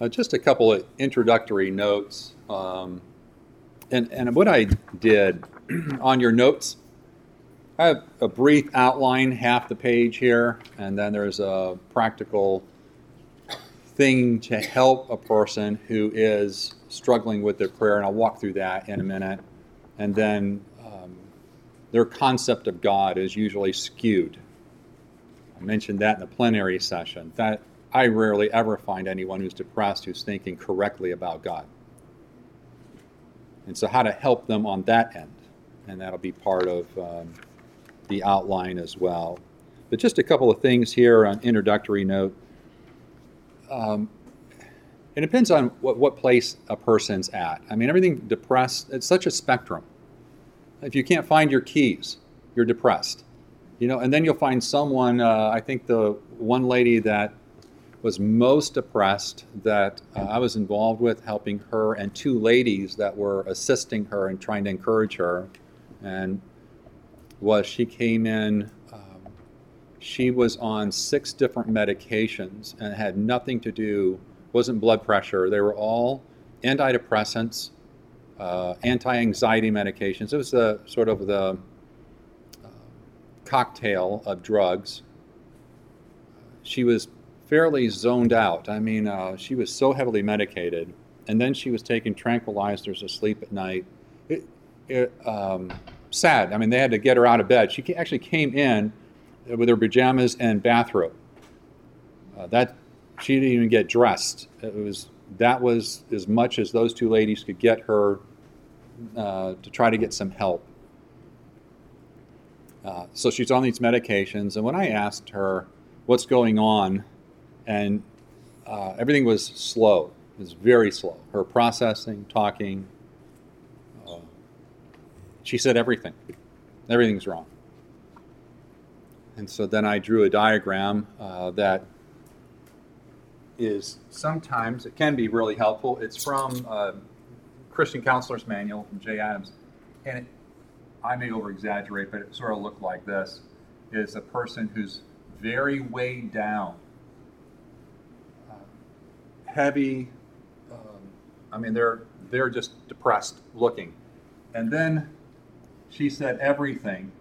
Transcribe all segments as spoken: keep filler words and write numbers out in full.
Uh, just a couple of introductory notes. Um, and, and what I did on your notes, I have a brief outline, half the page here, and then there's a practical thing to help a person who is struggling with their prayer, and I'll walk through that in a minute. And then um, their concept of God is usually skewed. I mentioned that in the plenary session. That I rarely ever find anyone who's depressed who's thinking correctly about God. And so how to help them on that end, and that'll be part of um, the outline as well. But just a couple of things here on introductory note. Um, it depends on what, what place a person's at. I mean, everything depressed, it's such a spectrum. If you can't find your keys, you're depressed. You know, and then you'll find someone, uh, I think the one lady that was most depressed that uh, I was involved with, helping her, and two ladies that were assisting her and trying to encourage her, and was she came in, um, she was on six different medications and had nothing to do, wasn't blood pressure, they were all antidepressants, uh, anti-anxiety medications. It was the sort of the uh, cocktail of drugs. She was fairly zoned out. I mean, uh, she was so heavily medicated, and then she was taking tranquilizers to sleep at night. It, it, um, sad. I mean, they had to get her out of bed. She actually came in with her pajamas and bathrobe. Uh, that she didn't even get dressed. It was that was as much as those two ladies could get her uh, to try to get some help. Uh, so she's on these medications, and when I asked her what's going on, and uh, everything was slow. It was very slow. Her processing, talking. Uh, she said everything. Everything's wrong. And so then I drew a diagram uh, that is sometimes, it can be really helpful. It's from uh, Christian Counselor's Manual from Jay Adams. And it, I may over-exaggerate, but it sort of looked like this, is a person who's very weighed down. Heavy, um, I mean, they're they're just depressed looking. And then she said everything.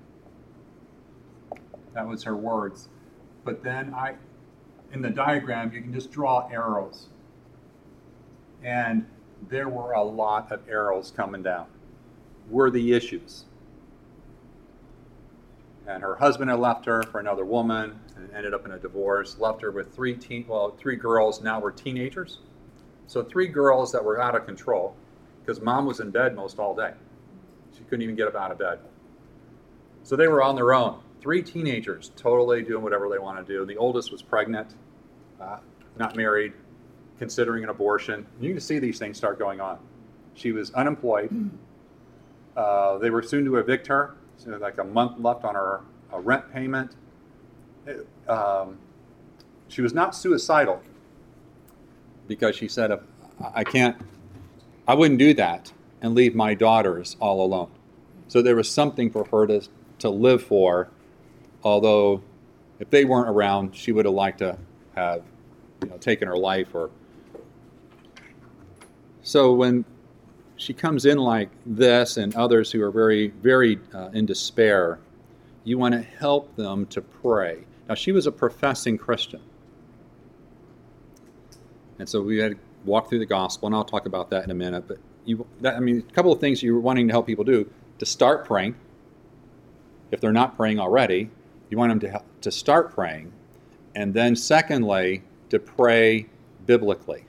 That was her words. But then I, in the diagram, you can just draw arrows. And there were a lot of arrows coming down. Were the issues. And her husband had left her for another woman and ended up in a divorce, left her with three teen, well, three girls now were teenagers. So three girls that were out of control because mom was in bed most all day. She couldn't even get up out of bed. So they were on their own. Three teenagers totally doing whatever they want to do. The oldest was pregnant, uh, not married, considering an abortion. You can see these things start going on. She was unemployed. Uh, they were soon to evict her. So like a month left on her a rent payment. It, um, she was not suicidal because she said, I can't, I wouldn't do that and leave my daughters all alone. So there was something for her to, to live for, although if they weren't around, she would have liked to have, you know, taken her life. Or so when she comes in like this and others who are very, very uh, in despair, you want to help them to pray. Now, she was a professing Christian. And so we had to walk through the gospel, and I'll talk about that in a minute. But you, that, I mean, a couple of things you're wanting to help people do: to start praying. If they're not praying already, you want them to help, to start praying. And then secondly, to pray biblically.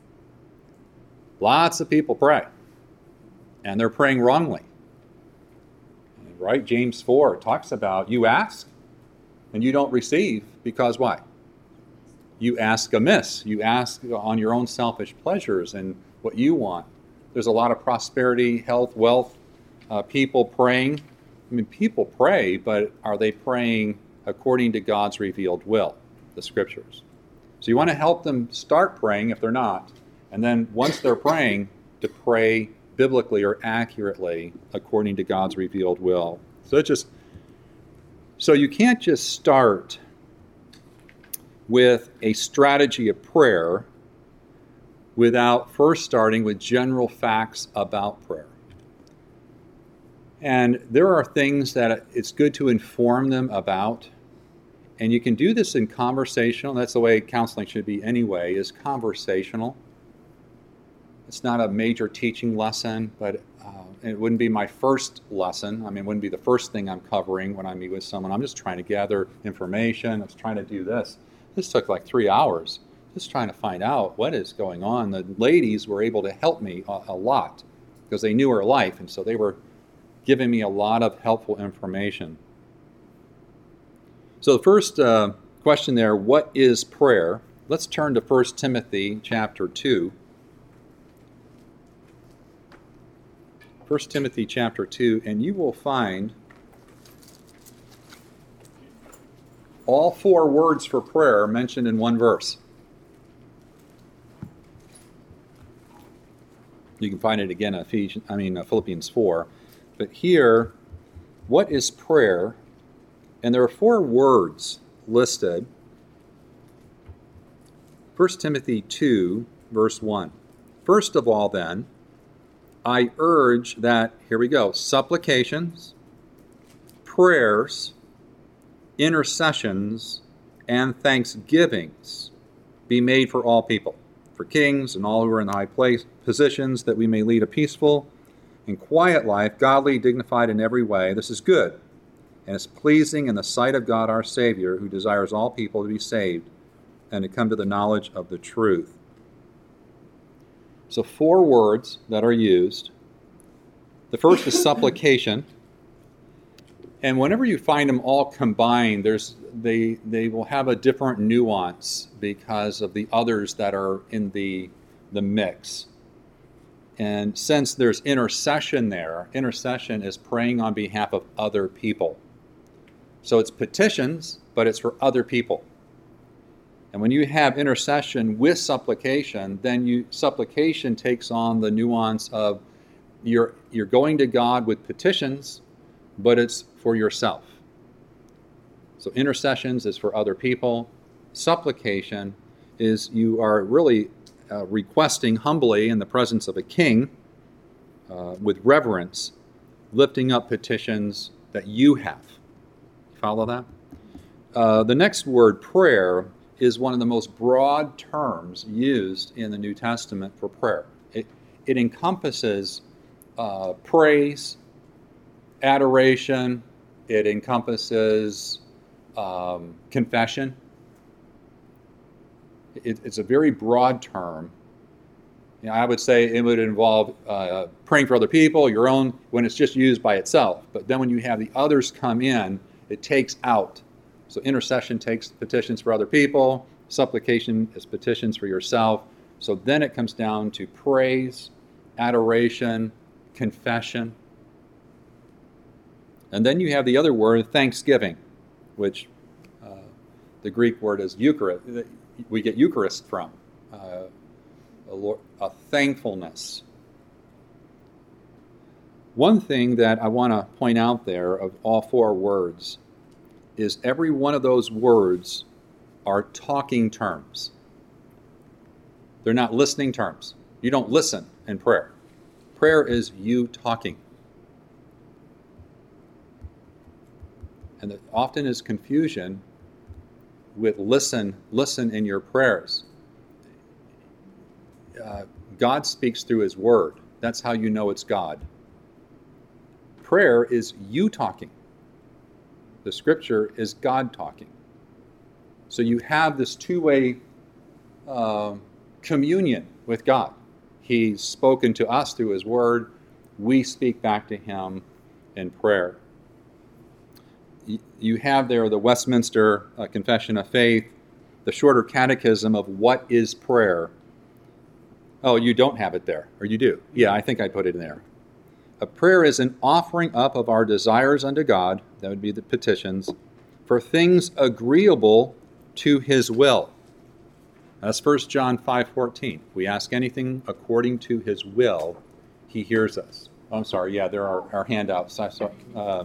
Lots of people pray. And they're praying wrongly. Right? James four talks about you ask and you don't receive because why? You ask amiss. You ask on your own selfish pleasures and what you want. There's a lot of prosperity, health, wealth, uh, people praying. I mean, people pray, but are they praying according to God's revealed will, the scriptures? So you want to help them start praying if they're not. And then once they're praying, to pray biblically or accurately according to God's revealed will. So it just so you can't just start with a strategy of prayer without first starting with general facts about prayer. And there are things that it's good to inform them about. And you can do this in conversational. That's the way counseling should be anyway, is conversational. It's not a major teaching lesson, but uh, it wouldn't be my first lesson. I mean, it wouldn't be the first thing I'm covering when I meet with someone. I'm just trying to gather information. I was trying to do this. This took like three hours, just trying to find out what is going on. The ladies were able to help me a, a lot because they knew her life, and so they were giving me a lot of helpful information. So the first uh, question there, what is prayer? Let's turn to First Timothy chapter two. First Timothy chapter two, and you will find all four words for prayer mentioned in one verse. You can find it again in Ephesians, I mean uh, Philippians four. But here, what is prayer? And there are four words listed. First Timothy two, verse one. First of all, then, I urge that, here we go, supplications, prayers, intercessions, and thanksgivings be made for all people, for kings and all who are in high place positions, that we may lead a peaceful and quiet life, godly, dignified in every way. This is good, and is pleasing in the sight of God our Savior, who desires all people to be saved and to come to the knowledge of the truth. So four words that are used. The first is supplication. And whenever you find them all combined, there's they they will have a different nuance because of the others that are in the the mix. And since there's intercession there, intercession is praying on behalf of other people. So it's petitions, but it's for other people. And when you have intercession with supplication, then you supplication takes on the nuance of you're you're going to God with petitions, but it's for yourself. So intercessions is for other people. Supplication is you are really uh, requesting humbly in the presence of a king uh, with reverence, lifting up petitions that you have. Follow that? Uh, the next word, prayer, is one of the most broad terms used in the New Testament for prayer. It, it encompasses uh, praise, adoration, it encompasses um, confession. It, it's a very broad term. You know, I would say it would involve uh, praying for other people, your own, when it's just used by itself. But then when you have the others come in, it takes out. So intercession takes petitions for other people. Supplication is petitions for yourself. So then it comes down to praise, adoration, confession. And then you have the other word, thanksgiving, which uh, the Greek word is Eucharist. We get Eucharist from, uh, a, a thankfulness. One thing that I want to point out there of all four words is every one of those words are talking terms. They're not listening terms. You don't listen in prayer. Prayer is you talking. And there often is confusion with listen, listen in your prayers. Uh, God speaks through His Word. That's how you know it's God. Prayer is you talking. The Scripture is God talking. So you have this two-way uh, communion with God. He's spoken to us through His Word. We speak back to Him in prayer. You have there the Westminster uh, Confession of Faith, the shorter catechism of what is prayer. Oh, you don't have it there, or you do? Yeah, I think I put it in there. A prayer is an offering up of our desires unto God, that would be the petitions, for things agreeable to His will. That's First John five fourteen. If we ask anything according to His will, He hears us. Oh, I'm sorry, yeah, there are our handouts. I saw, uh,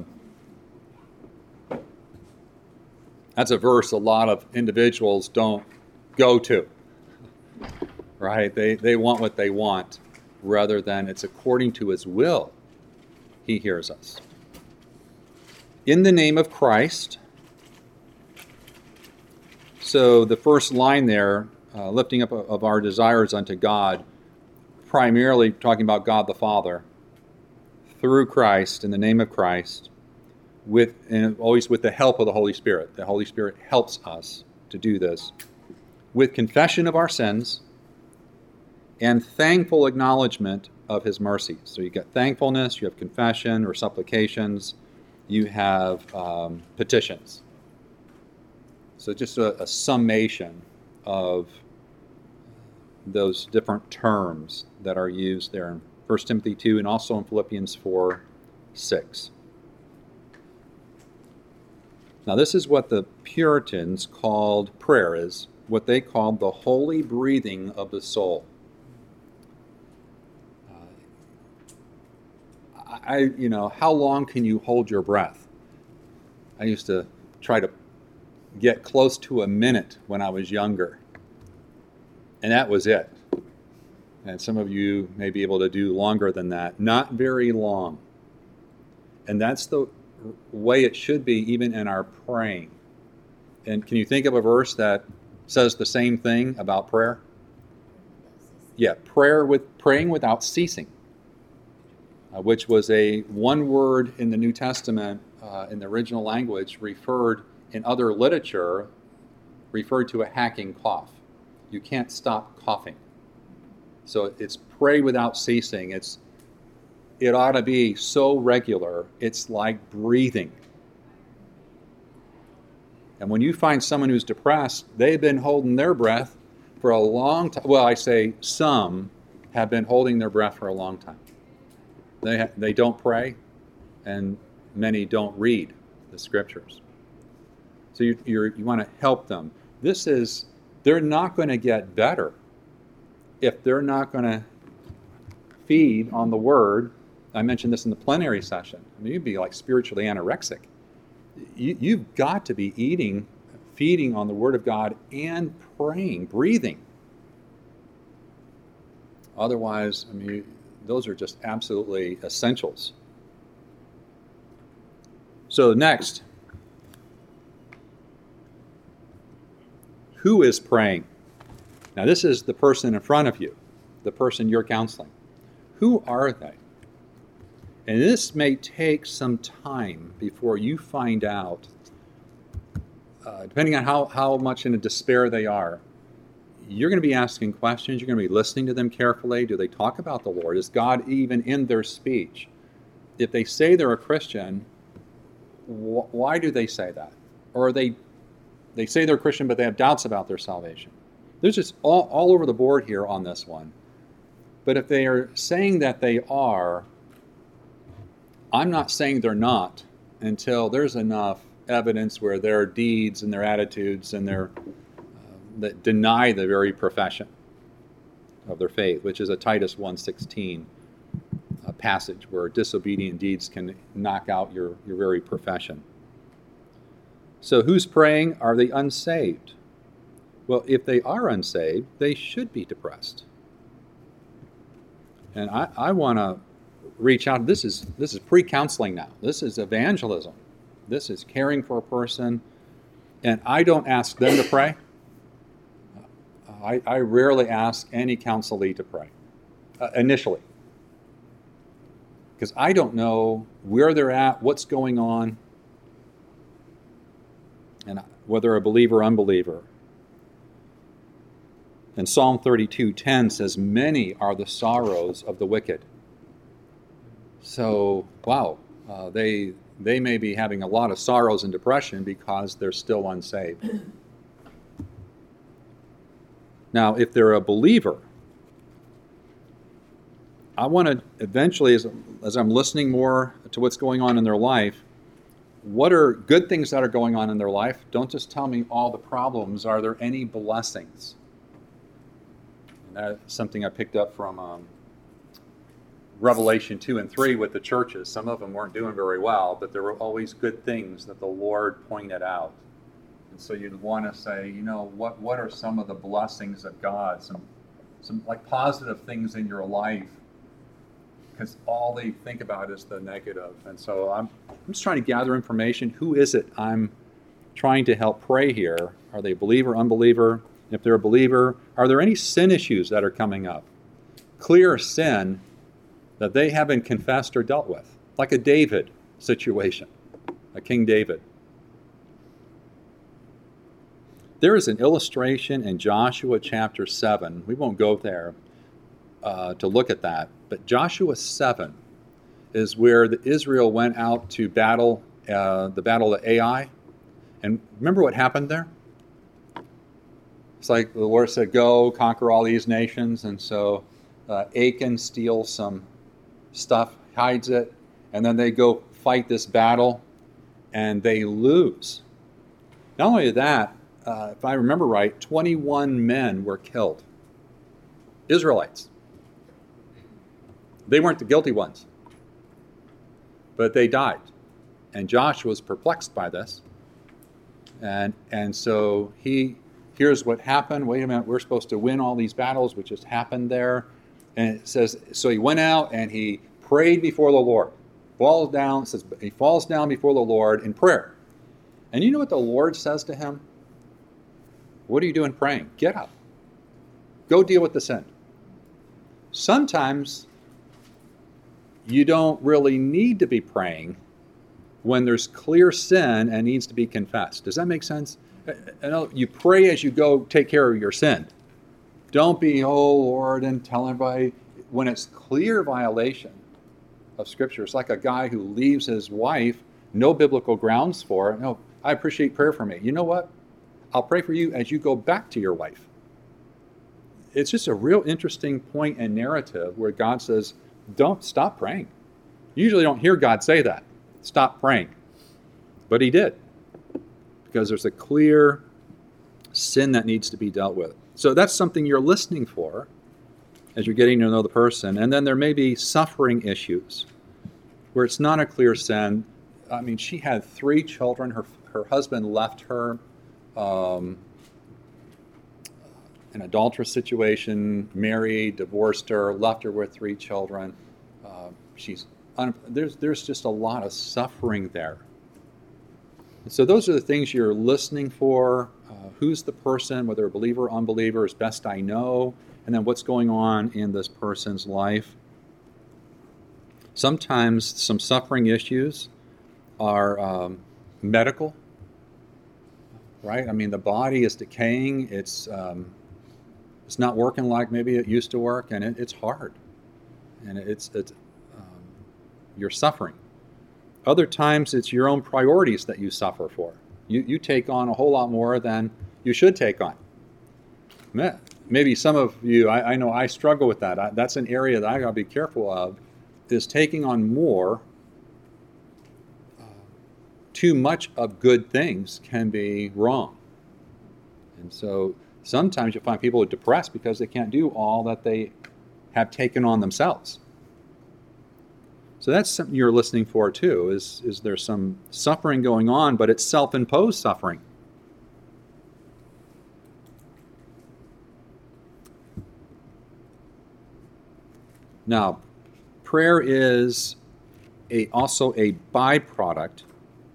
that's a verse a lot of individuals don't go to, right? They, they want what they want rather than it's according to his will he hears us. In the name of Christ. So the first line there, uh, lifting up of our desires unto God, primarily talking about God the Father, through Christ, in the name of Christ, with and always with the help of the Holy Spirit. The Holy Spirit helps us to do this. With confession of our sins and thankful acknowledgement of his mercies. So you get thankfulness, you have confession or supplications, you have um, petitions. So just a, a summation of those different terms that are used there in First Timothy two and also in Philippians four six. Now this is what the Puritans called prayer, is what they called the holy breathing of the soul. Uh, I, you know, how long can you hold your breath? I used to try to get close to a minute when I was younger. And that was it. And some of you may be able to do longer than that. Not very long. And that's the way it should be even in our praying. And can you think of a verse that says the same thing about prayer? Yeah, prayer with praying without ceasing, uh, which was a one word in the New Testament uh, in the original language referred in other literature referred to a hacking cough. You can't stop coughing. So it's pray without ceasing. It's it ought to be so regular. It's like breathing. And when you find someone who's depressed, they've been holding their breath for a long time. Well, I say some have been holding their breath for a long time. They ha- they don't pray, and many don't read the scriptures. So you you're, you want to help them. This is, they're not going to get better if they're not going to feed on the Word. I mentioned this in the plenary session. I mean, you'd be like spiritually anorexic. You, you've got to be eating, feeding on the Word of God and praying, breathing. Otherwise, I mean, those are just absolutely essentials. So next, who is praying? Now this is the person in front of you, the person you're counseling. Who are they? And this may take some time before you find out, uh, depending on how, how much in a despair they are. You're going to be asking questions. You're going to be listening to them carefully. Do they talk about the Lord? Is God even in their speech? If they say they're a Christian, wh- why do they say that? Or are they they say they're Christian, but they have doubts about their salvation? There's just all, all over the board here on this one. But if they are saying that they are, I'm not saying they're not until there's enough evidence where their deeds and their attitudes and their that deny the very profession of their faith, which is a Titus one sixteen uh, passage where disobedient deeds can knock out your, your very profession. So who's praying? Are they unsaved? Well, if they are unsaved, they should be depressed. And I, I want to reach out. This is this is pre-counseling now. This is evangelism. This is caring for a person. And I don't ask them to pray. I, I rarely ask any counselee to pray, uh, initially. Because I don't know where they're at, what's going on, and whether a believer or unbeliever. And Psalm thirty-two ten says, many are the sorrows of the wicked. So, wow, uh, they, they may be having a lot of sorrows and depression because they're still unsaved. Now, if they're a believer, I want to eventually, as, as I'm listening more to what's going on in their life, what are good things that are going on in their life? Don't just tell me all the problems. Are there any blessings? And that's something I picked up from um, Revelation two and three with the churches. Some of them weren't doing very well, but there were always good things that the Lord pointed out. And so you'd want to say, you know, what, what are some of the blessings of God, some some like positive things in your life, because all they think about is the negative. And so I'm, I'm just trying to gather information. Who is it I'm trying to help pray here? Are they a believer, unbeliever? If they're a believer, are there any sin issues that are coming up? Clear sin that they haven't confessed or dealt with, like a David situation, a King David. There is an illustration in Joshua chapter seven. We won't go there uh, to look at that, but Joshua seven is where the Israel went out to battle, uh, the battle of Ai. And remember what happened there? It's like the Lord said, go conquer all these nations. And so uh, Achan steals some stuff, hides it, and then they go fight this battle, and they lose. Not only that, uh, if I remember right, twenty-one men were killed. Israelites. They weren't the guilty ones, but they died. And Joshua was perplexed by this. And, and so he here's what happened. Wait a minute, we're supposed to win all these battles, which just happened there. And it says, so he went out and he prayed before the Lord. Falls down, says he falls down before the Lord in prayer. And you know what the Lord says to him? What are you doing praying? Get up. Go deal with the sin. Sometimes you don't really need to be praying when there's clear sin and needs to be confessed. Does that make sense? You pray as you go take care of your sin. Don't be, oh Lord, and tell everybody. When it's clear violation of Scripture, it's like a guy who leaves his wife, no biblical grounds for it. No, I appreciate prayer for me. You know what? I'll pray for you as you go back to your wife. It's just a real interesting point and narrative where God says, don't stop praying. You usually don't hear God say that. Stop praying. But he did. Because there's a clear sin that needs to be dealt with. So that's something you're listening for as you're getting to know the person. And then there may be suffering issues where it's not a clear sin. I mean, she had three children. Her her husband left her. Um, an adulterous situation, married, divorced her, left her with three children. Uh, she's un- there's there's just a lot of suffering there. So those are the things you're listening for. Uh, who's the person, whether a believer or unbeliever, as best I know, and then what's going on in this person's life. Sometimes some suffering issues are um, medical, right? I mean, the body is decaying. It's um, it's not working like maybe it used to work, and it, it's hard, and it's it's um, you're suffering. Other times, it's your own priorities that you suffer for. You you take on a whole lot more than you should take on. Maybe some of you, I, I know I struggle with that. I, that's an area that I got to be careful of, is taking on more. Uh, too much of good things can be wrong. And so sometimes you'll find people are depressed because they can't do all that they have taken on themselves. So that's something you're listening for too, is, is there some suffering going on, but it's self-imposed suffering. Now, prayer is a, also a byproduct.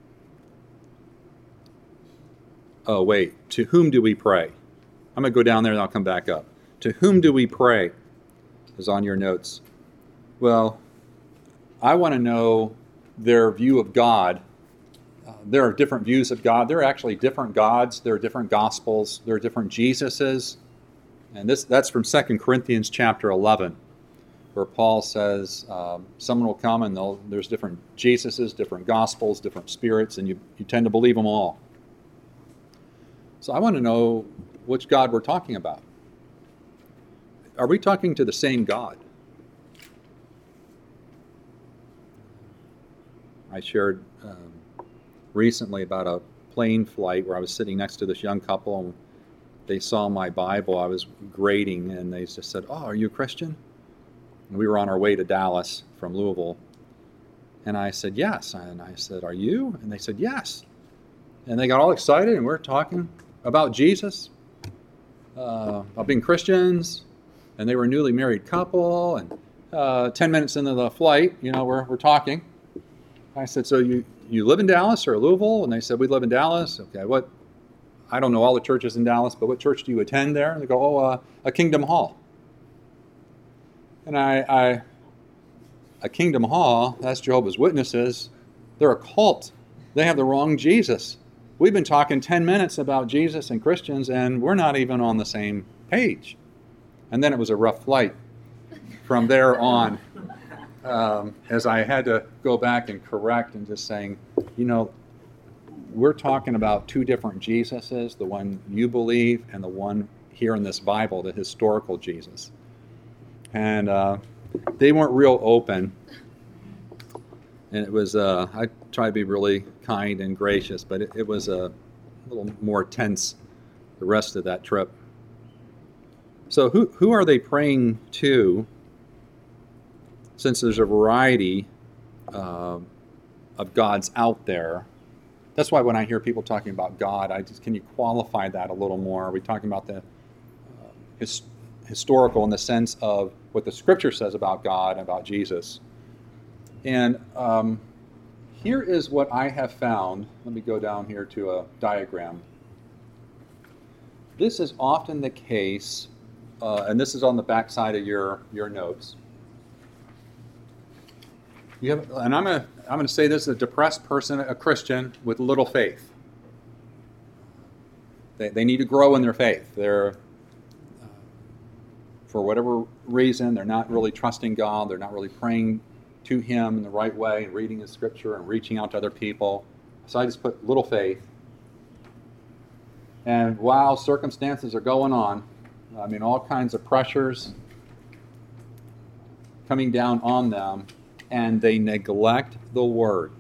Oh, wait. To whom do we pray? I'm going to go down there and I'll come back up. To whom do we pray? Is on your notes. Well, I want to know their view of God. Uh, there are different views of God. There are actually different gods. There are different gospels. There are different Jesuses. And this that's from Second Corinthians chapter eleven, where Paul says um, someone will come and there's different Jesuses, different gospels, different spirits, and you, you tend to believe them all. So I want to know which God we're talking about. Are we talking to the same God? I shared um, recently about a plane flight where I was sitting next to this young couple, and they saw my Bible. I was grading, and they just said, "Oh, are you a Christian?" And we were on our way to Dallas from Louisville. And I said, "Yes." And I said, "Are you?" And they said, "Yes." And they got all excited, and we we're talking about Jesus, uh, about being Christians. And they were a newly married couple, and uh, ten minutes into the flight, you know, we're, we're talking. I said, so you, you live in Dallas or Louisville? And they said, we live in Dallas. Okay, what, I don't know all the churches in Dallas, but what church do you attend there? And they go, oh, uh, a Kingdom Hall. And I, I, a Kingdom Hall, that's Jehovah's Witnesses. They're a cult. They have the wrong Jesus. We've been talking ten minutes about Jesus and Christians, and we're not even on the same page. And then it was a rough flight from there on, um, as I had to go back and correct and just saying, you know, we're talking about two different Jesuses, the one you believe and the one here in this Bible, the historical Jesus. And uh, they weren't real open. And it was, uh, I tried to be really kind and gracious, but it, it was a little more tense the rest of that trip. So who, who are they praying to? Since there's a variety uh, of gods out there, that's why when I hear people talking about God, I just, can you qualify that a little more? Are we talking about the uh, his, historical in the sense of what the Scripture says about God and about Jesus? And um, here is what I have found. Let me go down here to a diagram. This is often the case, uh, and this is on the back side of your, your notes. You have, and I'm going to I'm going to say this: a depressed person, a Christian with little faith. They they need to grow in their faith. They're, uh, for whatever reason, they're not really trusting God. They're not really praying to Him in the right way, and reading His Scripture and reaching out to other people. So I just put little faith. And while circumstances are going on, I mean, all kinds of pressures coming down on them, and they neglect the Word.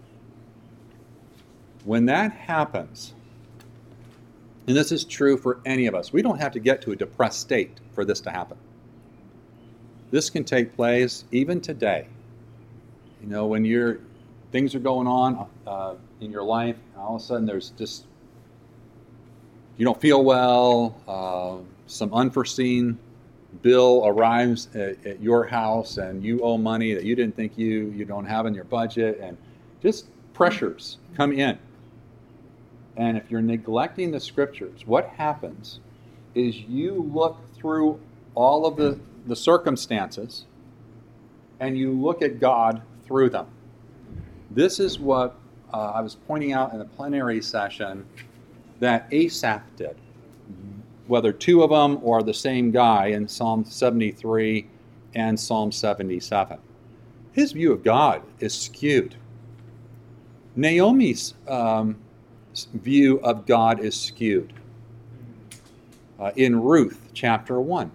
When that happens, and this is true for any of us, we don't have to get to a depressed state for this to happen. This can take place even today. You know, when you're, things are going on uh, in your life, all of a sudden there's just, you don't feel well, uh, some unforeseen bill arrives at, at your house, and you owe money that you didn't think you you don't have in your budget, and just pressures come in. And if you're neglecting the Scriptures, what happens is you look through all of the, the circumstances and you look at God through them. This is what uh, I was pointing out in the plenary session that Asaph did. Whether two of them or the same guy in Psalm seventy-three and Psalm seventy-seven. His view of God is skewed. Naomi's um, view of God is skewed. Uh, in Ruth chapter one.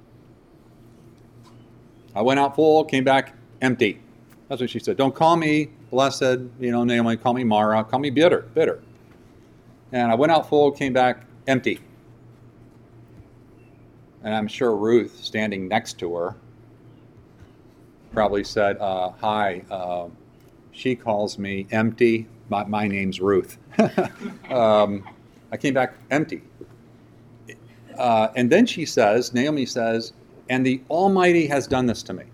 I went out full, came back empty. That's what she said. Don't call me blessed, you know, Naomi, call me Mara, call me bitter, bitter. And I went out full, came back empty. And I'm sure Ruth, standing next to her, probably said, uh, hi, uh, she calls me empty. My, my name's Ruth. um, I came back empty. Uh, and then she says, Naomi says, and the Almighty has done this to me.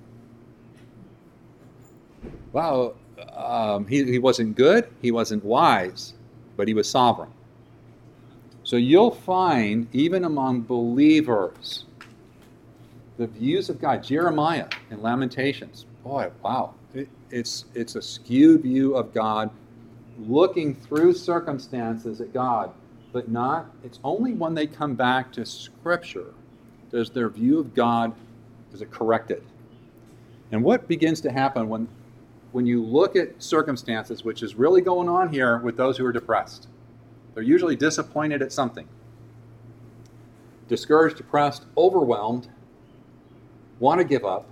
Wow, um, he, he wasn't good, he wasn't wise, but he was sovereign. So you'll find, even among believers, the views of God. Jeremiah in Lamentations. Boy, wow. It, it's, it's a skewed view of God, looking through circumstances at God, but not, it's only when they come back to Scripture does their view of God, is it corrected. And what begins to happen when, when you look at circumstances, which is really going on here with those who are depressed? They're usually disappointed at something. Discouraged, depressed, overwhelmed, want to give up.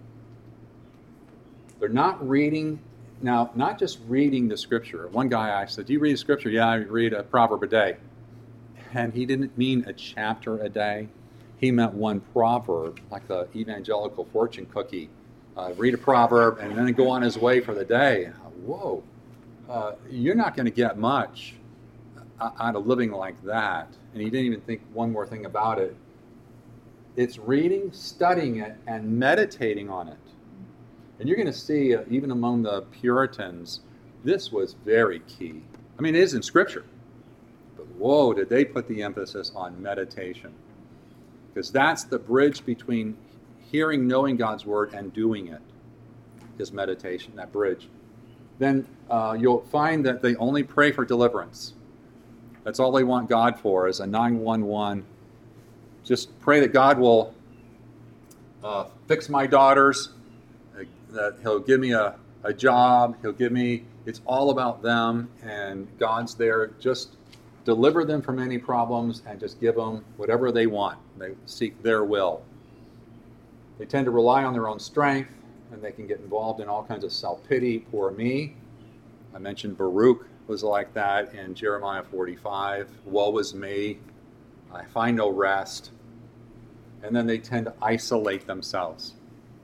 They're not reading, now, not just reading the Scripture. One guy, I said, do you read the Scripture? Yeah, I read a proverb a day. And he didn't mean a chapter a day. He meant one proverb, like the evangelical fortune cookie. Uh, read a proverb and then go on his way for the day. Whoa, uh, you're not going to get much out of living like that. And he didn't even think one more thing about it. It's reading, studying it, and meditating on it. And you're going to see, uh, even among the Puritans, this was very key. I mean, it is in Scripture. But whoa, did they put the emphasis on meditation. Because that's the bridge between hearing, knowing God's Word, and doing it, is meditation, that bridge. Then uh, you'll find that they only pray for deliverance. That's all they want God for, is a nine one one. Just pray that God will uh, fix my daughters, uh, that he'll give me a, a job, he'll give me, it's all about them, and God's there. Just deliver them from any problems and just give them whatever they want. They seek their will. They tend to rely on their own strength, and they can get involved in all kinds of self-pity. Poor me. I mentioned Baruch was like that in Jeremiah forty-five. Woe is me. I find no rest. And then they tend to isolate themselves.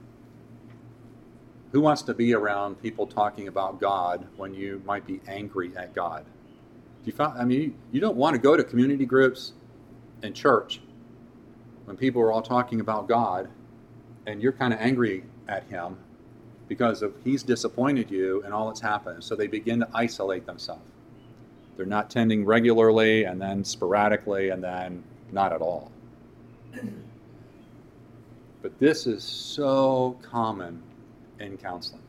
Who wants to be around people talking about God when you might be angry at God? Do you find, I mean, you don't want to go to community groups and church when people are all talking about God and you're kind of angry at him because of he's disappointed you and all that's happened. So they begin to isolate themselves. They're not tending regularly, and then sporadically, and then not at all. But this is so common in counseling.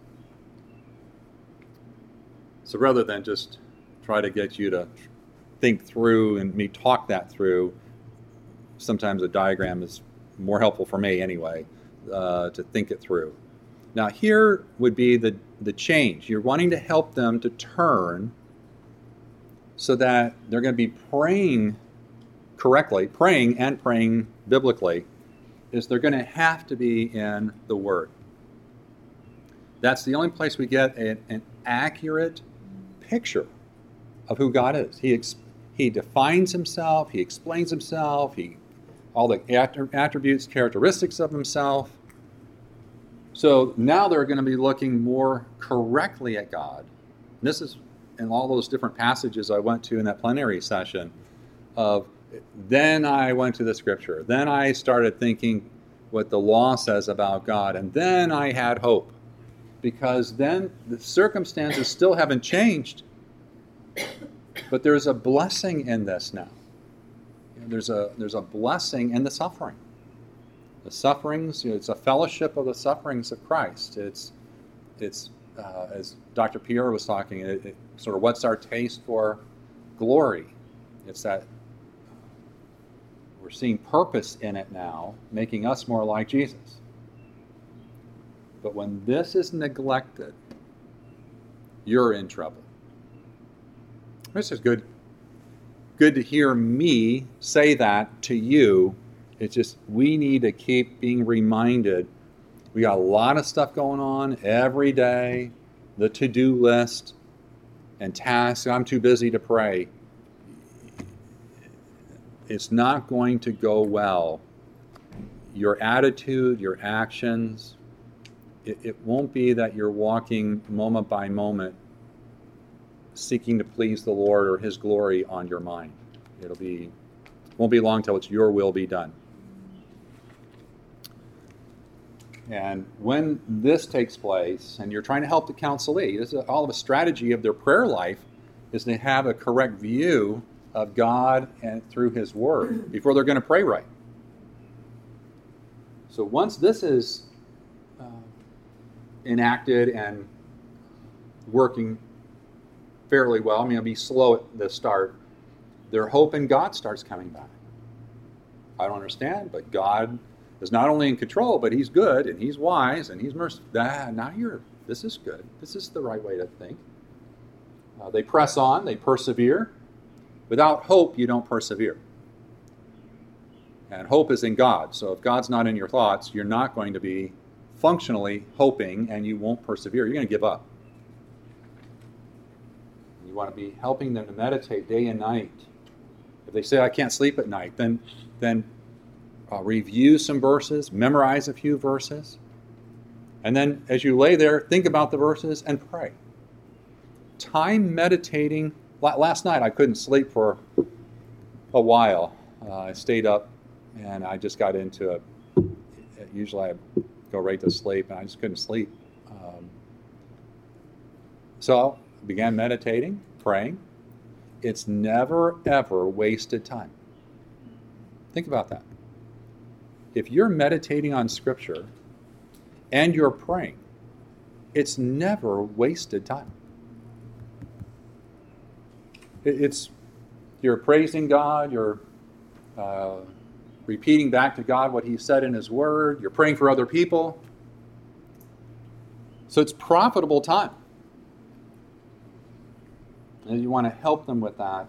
So rather than just try to get you to think through and me talk that through, sometimes a diagram is more helpful for me anyway, uh, to think it through. Now here would be the, the change. You're wanting to help them to turn so that they're going to be praying correctly, praying and praying biblically, is they're going to have to be in the Word. That's the only place we get an, an accurate picture of who God is. He ex, he defines himself, he explains himself, he all the attributes, characteristics of himself. So now they're going to be looking more correctly at God. And this is in all those different passages I went to in that plenary session of, then I went to the Scripture. Then I started thinking what the law says about God. And then I had hope. Because then the circumstances still haven't changed. But there's a blessing in this now. There's a, there's a blessing in the suffering. The sufferings, you know, it's a fellowship of the sufferings of Christ. It's, it's uh, as Doctor Pierre was talking, it, it sort of what's our taste for glory. It's that we're seeing purpose in it now, making us more like Jesus. But when this is neglected, you're in trouble. This is good, good to hear me say that to you. It's just we need to keep being reminded. We got a lot of stuff going on every day, the to-do list and tasks. I'm too busy to pray. It's not going to go well. Your attitude, your actions, it, it won't be that you're walking moment by moment seeking to please the Lord or his glory on your mind. It'll be, won't be long till it's your will be done. And when this takes place, and you're trying to help the counselee, this is all of a strategy of their prayer life, is to have a correct view of God and through his word before they're going to pray right. So once this is uh, enacted and working fairly well, I mean, it'll be slow at the start, their hope in God starts coming back. I don't understand, but God is not only in control, but he's good, and he's wise, and he's merciful. Ah, now you're, this is good. This is the right way to think. Uh, they press on, they persevere. Without hope, you don't persevere. And hope is in God. So if God's not in your thoughts, you're not going to be functionally hoping, and you won't persevere. You're going to give up. You want to be helping them to meditate day and night. If they say, I can't sleep at night, then, then uh, review some verses, memorize a few verses, and then as you lay there, think about the verses and pray. Time meditating. Last night I couldn't sleep for a while. Uh, I stayed up And I just got into a, usually I go right to sleep, and I just couldn't sleep. Um, so I began meditating, praying. It's never, ever wasted time. Think about that. If you're meditating on Scripture and you're praying, it's never wasted time. It's, you're praising God, you're uh, repeating back to God what He said in His Word, you're praying for other people. So it's profitable time. And you want to help them with that.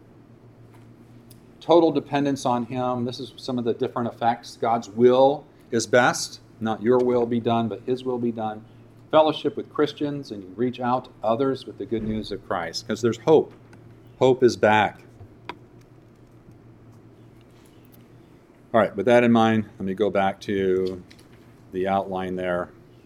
Total dependence on Him. This is some of the different effects. God's will is best. Not your will be done, but His will be done. Fellowship with Christians, and you reach out to others with the good news of Christ, because there's hope. Hope is back. All right, with that in mind, let me go back to the outline there.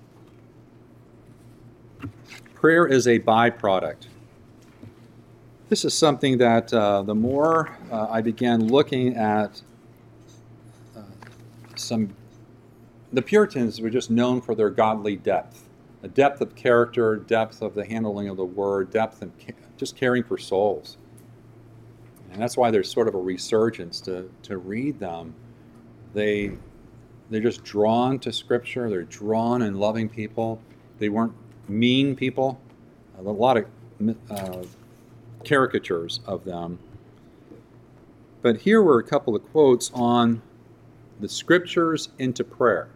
Prayer is a byproduct. This is something that uh, the more uh, I began looking at uh, some, the Puritans were just known for their godly depth, a depth of character, depth of the handling of the word, depth and ca- just caring for souls. And that's why there's sort of a resurgence to, to read them. They, they're just drawn to Scripture. They're drawn in loving people. They weren't mean people. A lot of uh, caricatures of them. But here were a couple of quotes on the Scriptures into prayer.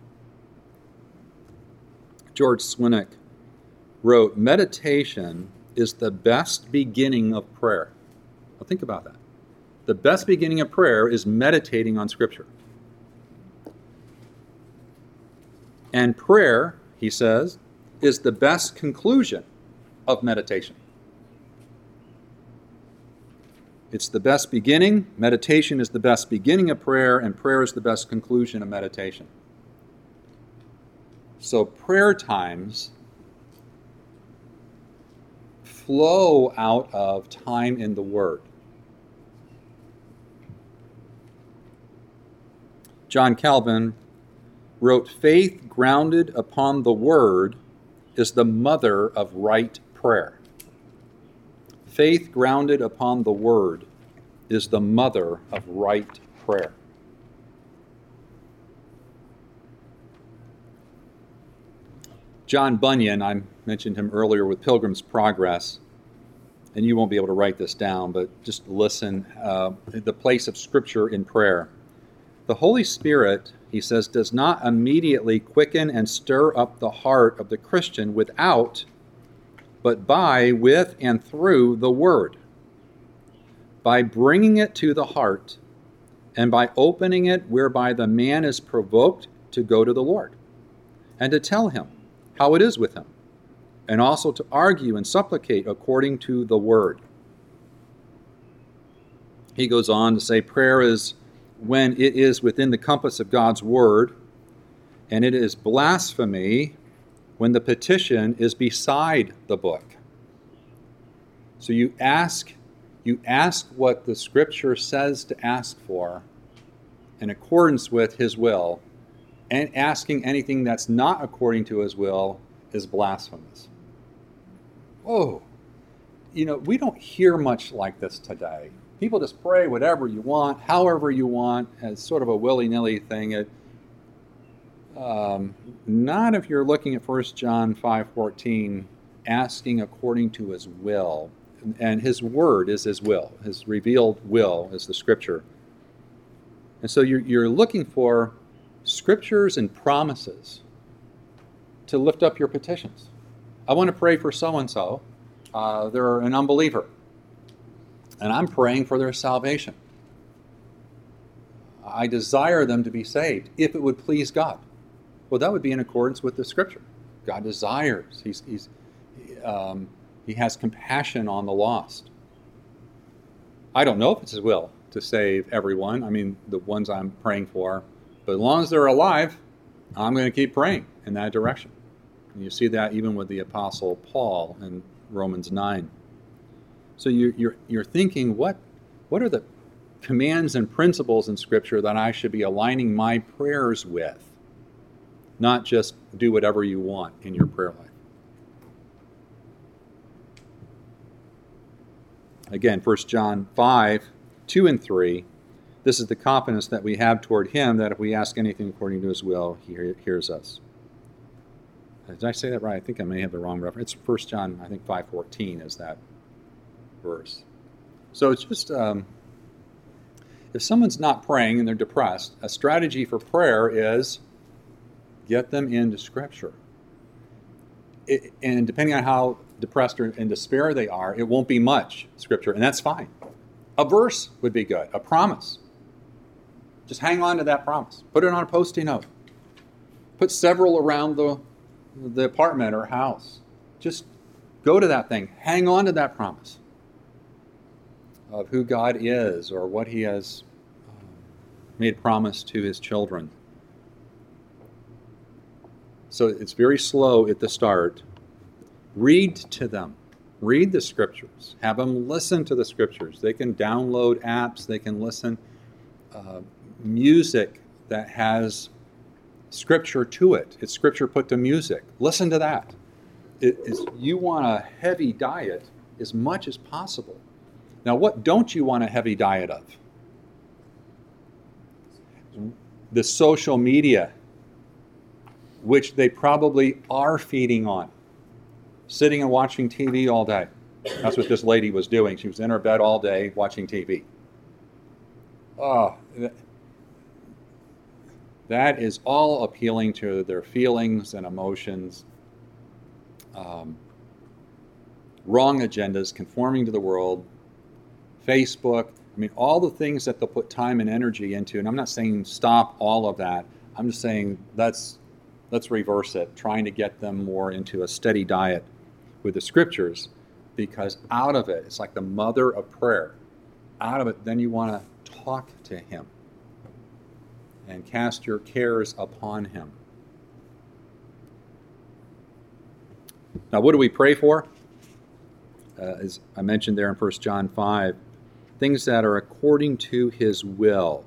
George Swinnock wrote, "Meditation is the best beginning of prayer." Well, think about that. The best beginning of prayer is meditating on Scripture. And prayer, he says, is the best conclusion of meditation. It's the best beginning. Meditation is the best beginning of prayer, and prayer is the best conclusion of meditation. So prayer times flow out of time in the Word. John Calvin wrote, "Faith grounded upon the Word is the mother of right prayer." Faith grounded upon the Word is the mother of right prayer. John Bunyan, I mentioned him earlier with Pilgrim's Progress, and you won't be able to write this down, but just listen, uh, the place of Scripture in prayer. The Holy Spirit, he says, does not immediately quicken and stir up the heart of the Christian without, but by, with, and through the Word. By bringing it to the heart, and by opening it whereby the man is provoked to go to the Lord, and to tell Him how it is with him, and also to argue and supplicate according to the Word. He goes on to say, prayer is when it is within the compass of God's Word, and it is blasphemy when the petition is beside the book. So you ask, you ask what the Scripture says to ask for in accordance with His will, and asking anything that's not according to His will is blasphemous. Whoa. You know, we don't hear much like this today. People just pray whatever you want, however you want, as sort of a willy-nilly thing. It, um, not if you're looking at First John five fourteen, asking according to His will. And His Word is His will. His revealed will is the Scripture. And so you're, you're looking for Scriptures and promises to lift up your petitions. I want to pray for so-and-so. Uh, they're an unbeliever, and I'm praying for their salvation. I desire them to be saved, if it would please God. Well, that would be in accordance with the Scripture. God desires. He's, he's, um, he has compassion on the lost. I don't know if it's His will to save everyone. I mean, the ones I'm praying for. But as long as they're alive, I'm going to keep praying in that direction. And you see that even with the Apostle Paul in Romans nine. So you, you're you're thinking, what what are the commands and principles in Scripture that I should be aligning my prayers with, not just do whatever you want in your prayer life. Again, First John five, two and three, this is the confidence that we have toward him, that if we ask anything according to his will, he hears us. Did I say that right? I think I may have the wrong reference. It's First John, I think five fourteen is that verse. So it's just, um, if someone's not praying and they're depressed, a strategy for prayer is get them into Scripture. It, and depending on how depressed or in despair they are, it won't be much Scripture, and that's fine. A verse would be good, a promise. Just hang on to that promise. Put it on a Post-it note. Put several around the, the apartment or house. Just go to that thing. Hang on to that promise of who God is or what he has um, made promise to his children. So it's very slow at the start. Read to them. Read the Scriptures. Have them listen to the Scriptures. They can download apps. They can listen uh, music that has Scripture to it. It's Scripture put to music. Listen to that. It is, you want a heavy diet as much as possible. Now, what don't you want a heavy diet of? The social media, which they probably are feeding on. Sitting and watching T V all day. That's what this lady was doing. She was in her bed all day watching T V. Oh, that is all appealing to their feelings and emotions. Um, wrong agendas, conforming to the world, Facebook. I mean, all the things that they'll put time and energy into. And I'm not saying stop all of that. I'm just saying let's let's reverse it, trying to get them more into a steady diet with the Scriptures, because out of it, it's like the mother of prayer. Out of it, then you want to talk to him and cast your cares upon him. Now, what do we pray for? Uh, as I mentioned there in First John five, things that are according to his will.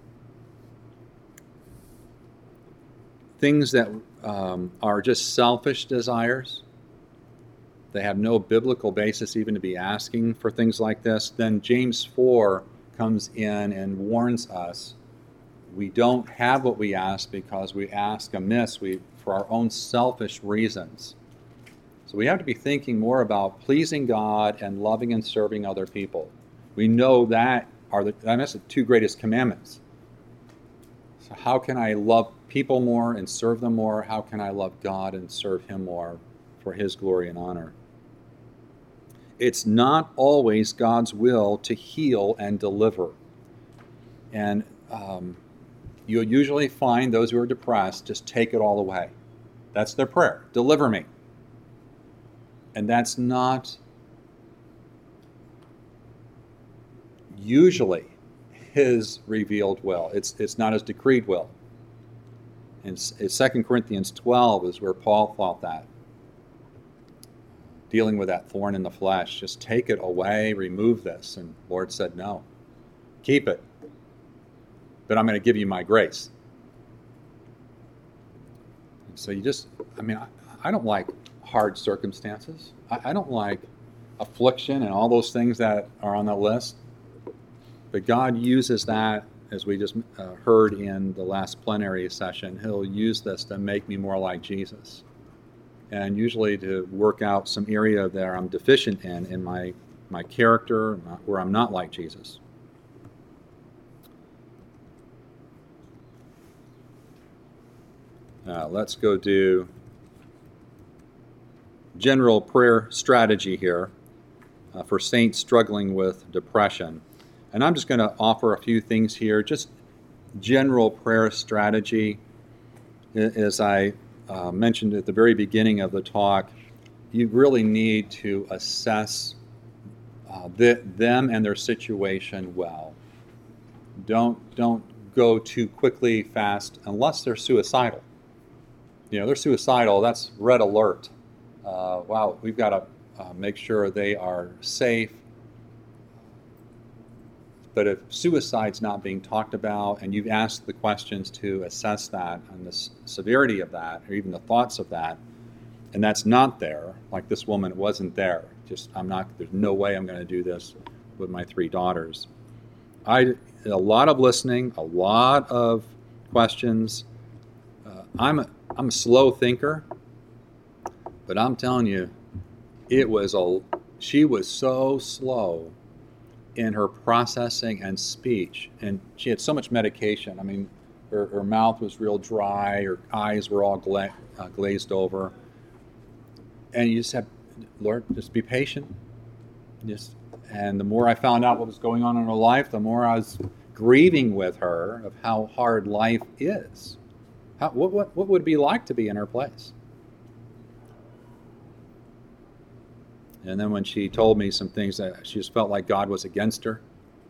Things that um, are just selfish desires. They have no biblical basis even to be asking for things like this. Then James four comes in and warns us. We don't have what we ask because we ask amiss we, for our own selfish reasons. So we have to be thinking more about pleasing God and loving and serving other people. We know that are the, that's the two greatest commandments. So how can I love people more and serve them more? How can I love God and serve him more for his glory and honor? It's not always God's will to heal and deliver. And um, you'll usually find those who are depressed just take it all away. That's their prayer. Deliver me. And that's not usually his revealed will. It's it's not his decreed will. And Second Corinthians twelve is where Paul thought that. Dealing with that thorn in the flesh. Just take it away, remove this. And the Lord said, no, keep it. But I'm going to give you my grace. And so you just, I mean, I, I don't like hard circumstances. I, I don't like affliction and all those things that are on the list. But God uses that, as we just uh, heard in the last plenary session, he'll use this to make me more like Jesus. And usually to work out some area that I'm deficient in, in my, my character, where I'm not like Jesus. Uh, let's go do general prayer strategy here uh, for saints struggling with depression. And I'm just going to offer a few things here, just general prayer strategy. As I uh, mentioned at the very beginning of the talk, you really need to assess uh, the, them and their situation well. Don't, don't go too quickly, fast, unless they're suicidal. You know, they're suicidal, that's red alert. Uh, wow, we've got to uh, make sure they are safe. But if suicide's not being talked about and you've asked the questions to assess that and the s- severity of that, or even the thoughts of that, and that's not there, like this woman, it wasn't there. Just, I'm not, there's no way I'm going to do this with my three daughters. I, a lot of listening, a lot of questions. Uh, I'm a, I'm a slow thinker, but I'm telling you, it was a, she was so slow in her processing and speech, and she had so much medication. I mean, her, her mouth was real dry, her eyes were all gla- uh, glazed over, and you just have, Lord, just be patient. Just, and the more I found out what was going on in her life, the more I was grieving with her of how hard life is. How, what, what, what would it be like to be in her place? And then when she told me some things, that she just felt like God was against her.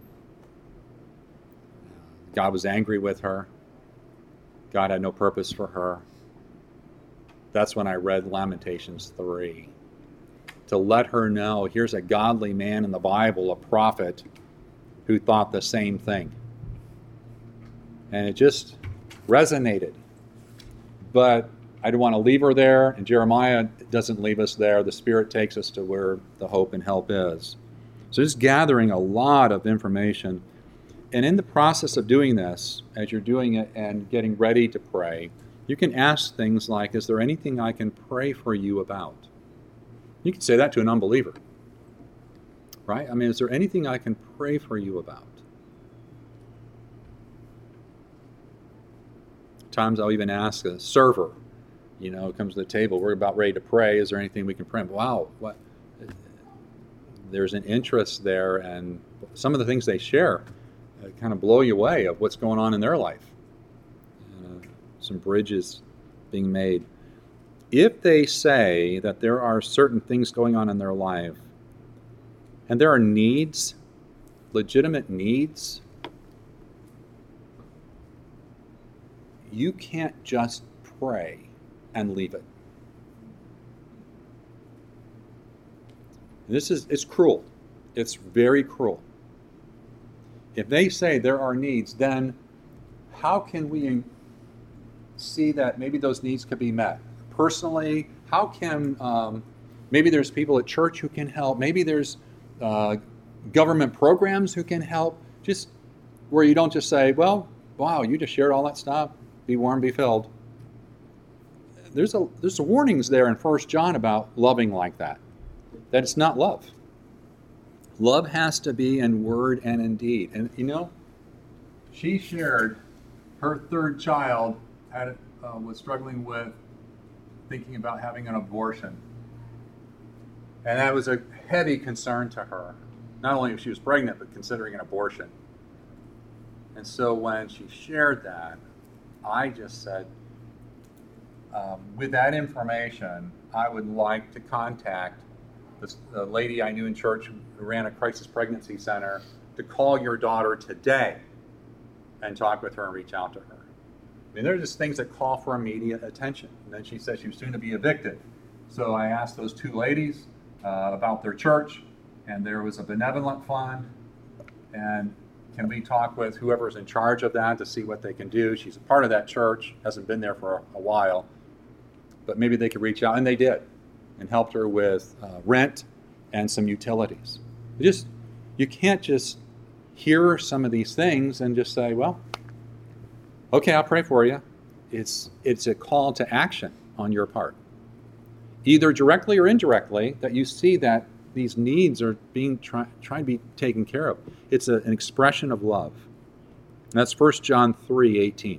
God was angry with her. God had no purpose for her. That's when I read Lamentations three. To let her know, here's a godly man in the Bible, a prophet, who thought the same thing. And it just resonated. But I don't want to leave her there, and Jeremiah doesn't leave us there. The Spirit takes us to where the hope and help is. So just gathering a lot of information. And in the process of doing this, as you're doing it and getting ready to pray, you can ask things like, is there anything I can pray for you about? You can say that to an unbeliever, right? I mean, is there anything I can pray for you about? Times I'll even ask a server, you know, comes to the table, we're about ready to pray. Is there anything we can pray? Wow, what? There's an interest there, and some of the things they share uh, kind of blow you away of what's going on in their life. Uh, some bridges being made. If they say that there are certain things going on in their life, and there are needs, legitimate needs, you can't just pray and leave it. This is, it's cruel. It's very cruel. If they say there are needs, then how can we see that maybe those needs could be met? Personally, how can, um, maybe there's people at church who can help. Maybe there's uh, government programs who can help. Just where you don't just say, well, wow, you just shared all that stuff. Be warm, be filled. There's a there's a warnings there in First John about loving like that. That it's not love. Love has to be in word and in deed. And you know, she shared her third child had uh, was struggling with thinking about having an abortion, and that was a heavy concern to her. Not only if she was pregnant, but considering an abortion. And so when she shared that, I just said, um, with that information, I would like to contact this, the lady I knew in church who ran a crisis pregnancy center to call your daughter today and talk with her and reach out to her. I mean, there are just things that call for immediate attention. And then she said she was soon to be evicted. So I asked those two ladies uh, about their church, and there was a benevolent fund, and can we talk with whoever's in charge of that to see what they can do? She's a part of that church, hasn't been there for a, a while, but maybe they could reach out, and they did, and helped her with uh, rent and some utilities. You just, you can't just hear some of these things and just say, well, okay, I'll pray for you. It's, it's a call to action on your part, either directly or indirectly, that you see that these needs are being try, trying to be taken care of. It's a, an expression of love. And that's First John three eighteen.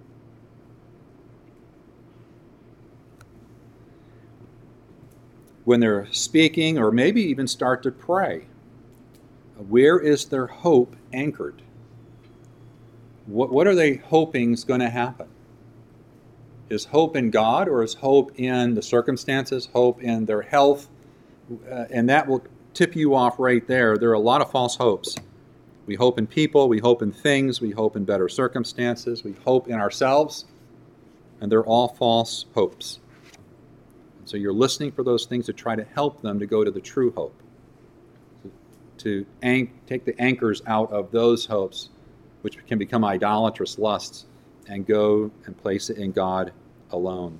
When they're speaking, or maybe even start to pray, where is their hope anchored? What, what are they hoping is going to happen? Is hope in God, or is hope in the circumstances, hope in their health? Uh, and that will tip you off right there. There are a lot of false hopes. We hope in people, we hope in things, we hope in better circumstances, we hope in ourselves, and they're all false hopes. So you're listening for those things to try to help them to go to the true hope. to anch- take the anchors out of those hopes, which can become idolatrous lusts, and go and place it in God alone.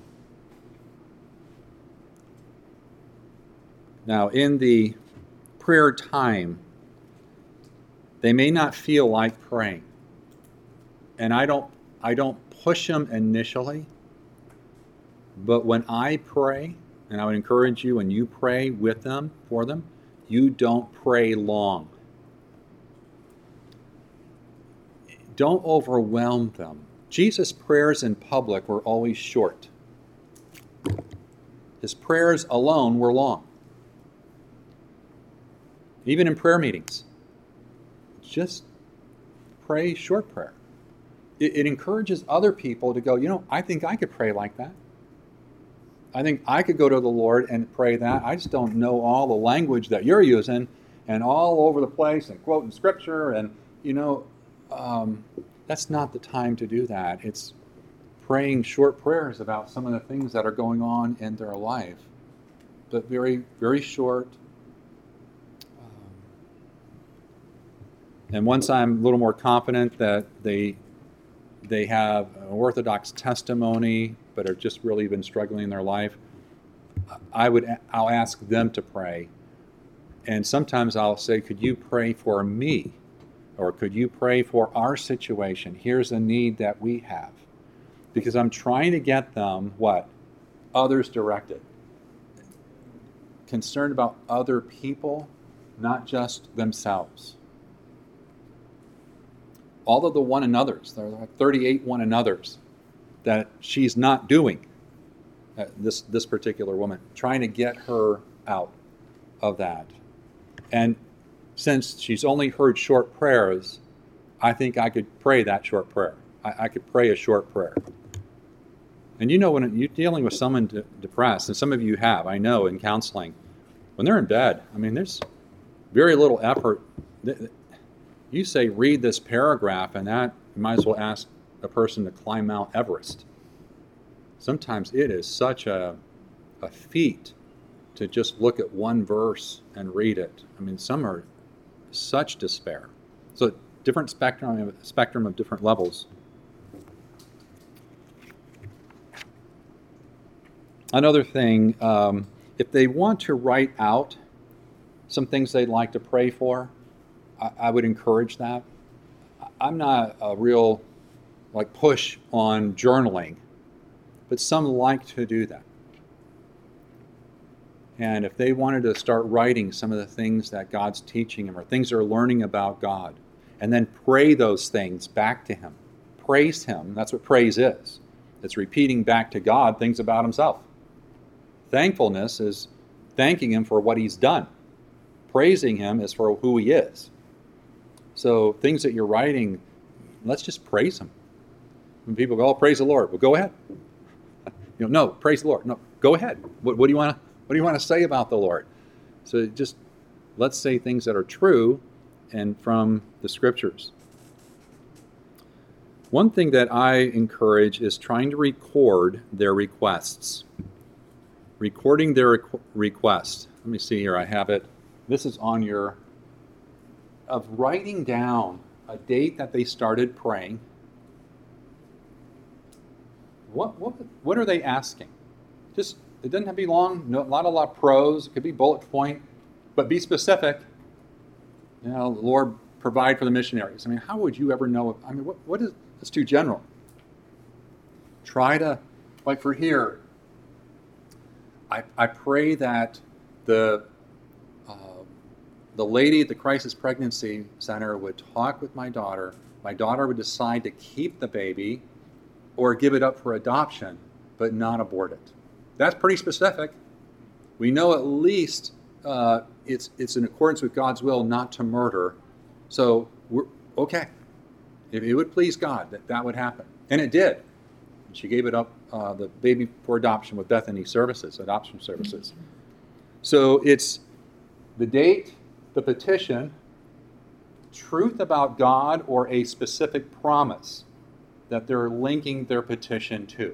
Now, in the prayer time, they may not feel like praying. And I don't I don't push them initially, but when I pray, and I would encourage you when you pray with them, for them, you don't pray long. Don't overwhelm them. Jesus' prayers in public were always short. His prayers alone were long. Even in prayer meetings, just pray short prayer. It, it encourages other people to go, you know, I think I could pray like that. I think I could go to the Lord and pray that. I just don't know all the language that you're using and all over the place and quoting scripture. And, you know, um, that's not the time to do that. It's praying short prayers about some of the things that are going on in their life. But very, very short. Um, and once I'm a little more confident that they they have an orthodox testimony, but have just really been struggling in their life, I would, I'll ask them to pray. And sometimes I'll say, could you pray for me? Or could you pray for our situation? Here's a need that we have. Because I'm trying to get them, what? Others directed. Concerned about other people, not just themselves. All of the one another's, there are like thirty-eight one another's that she's not doing, uh, this, this particular woman, trying to get her out of that. And since she's only heard short prayers, I think I could pray that short prayer. I, I could pray a short prayer. And you know, when you're dealing with someone de- depressed, and some of you have, I know in counseling, when they're in bed, I mean, there's very little effort. You say, read this paragraph, and that you might as well ask a person to climb Mount Everest. Sometimes it is such a, a feat to just look at one verse and read it. I mean, some are such despair. So different spectrum, spectrum of different levels. Another thing, um, if they want to write out some things they'd like to pray for, I, I would encourage that. I'm not a real like push on journaling, but some like to do that. And if they wanted to start writing some of the things that God's teaching them or things they're learning about God, and then pray those things back to Him, praise Him, that's what praise is. It's repeating back to God things about Himself. Thankfulness is thanking Him for what He's done. Praising Him is for who He is. So things that you're writing, let's just praise Him. When people go, oh, praise the Lord, well, go ahead. You know, no, praise the Lord. No, go ahead. What, what do you want to what do you want to say about the Lord? So just let's say things that are true and from the Scriptures. One thing that I encourage is trying to record their requests. Recording their requ- requests. Let me see here. I have it. This is on your, of writing down a date that they started praying. What what what are they asking? Just, it doesn't have to be long. No, not a lot of prose. It could be bullet point, but be specific. You know, the Lord provide for the missionaries. I mean, how would you ever know? If, I mean, what what is? It's too general. Try to, like for here. I I pray that the uh, the lady at the Crisis Pregnancy Center would talk with my daughter. My daughter would decide to keep the baby or give it up for adoption, but not abort it. That's pretty specific. We know at least uh, it's it's in accordance with God's will not to murder. So we're okay. If it would please God, that that would happen. And it did. She gave it up, uh, the baby for adoption with Bethany Services, Adoption Services. So it's the date, the petition, truth about God, or a specific promise that they're linking their petition to.